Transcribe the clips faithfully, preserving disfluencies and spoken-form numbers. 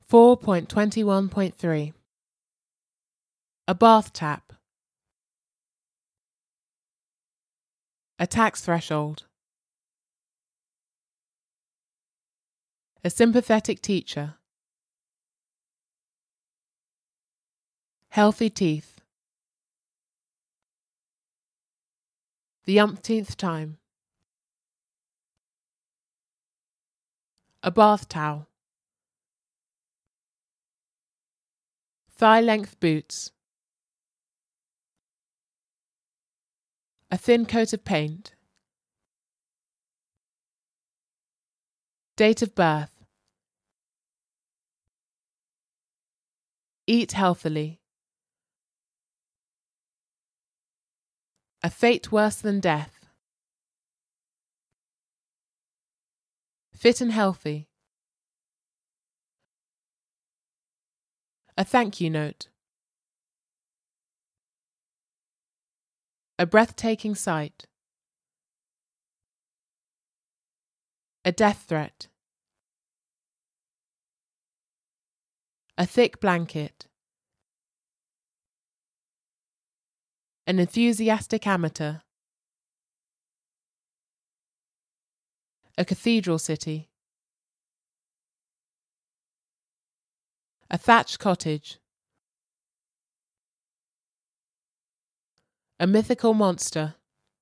four point twenty-one point three A bath tap. A tax threshold. A sympathetic teacher. Healthy teeth. The umpteenth time. A bath towel. Thigh-length boots. A thin coat of paint. Date of birth. Eat healthily. A fate worse than death. Fit and healthy. A thank you note. A breathtaking sight. A death threat. A thick blanket. An enthusiastic amateur. A cathedral city. A thatched cottage. A mythical monster.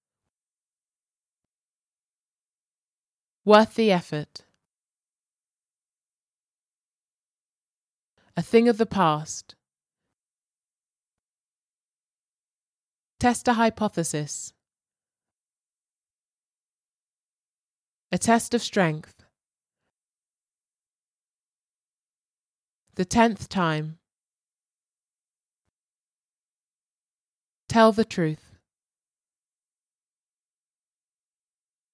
Worth the effort. A thing of the past. Test a hypothesis. A test of strength. The tenth time. Tell the truth.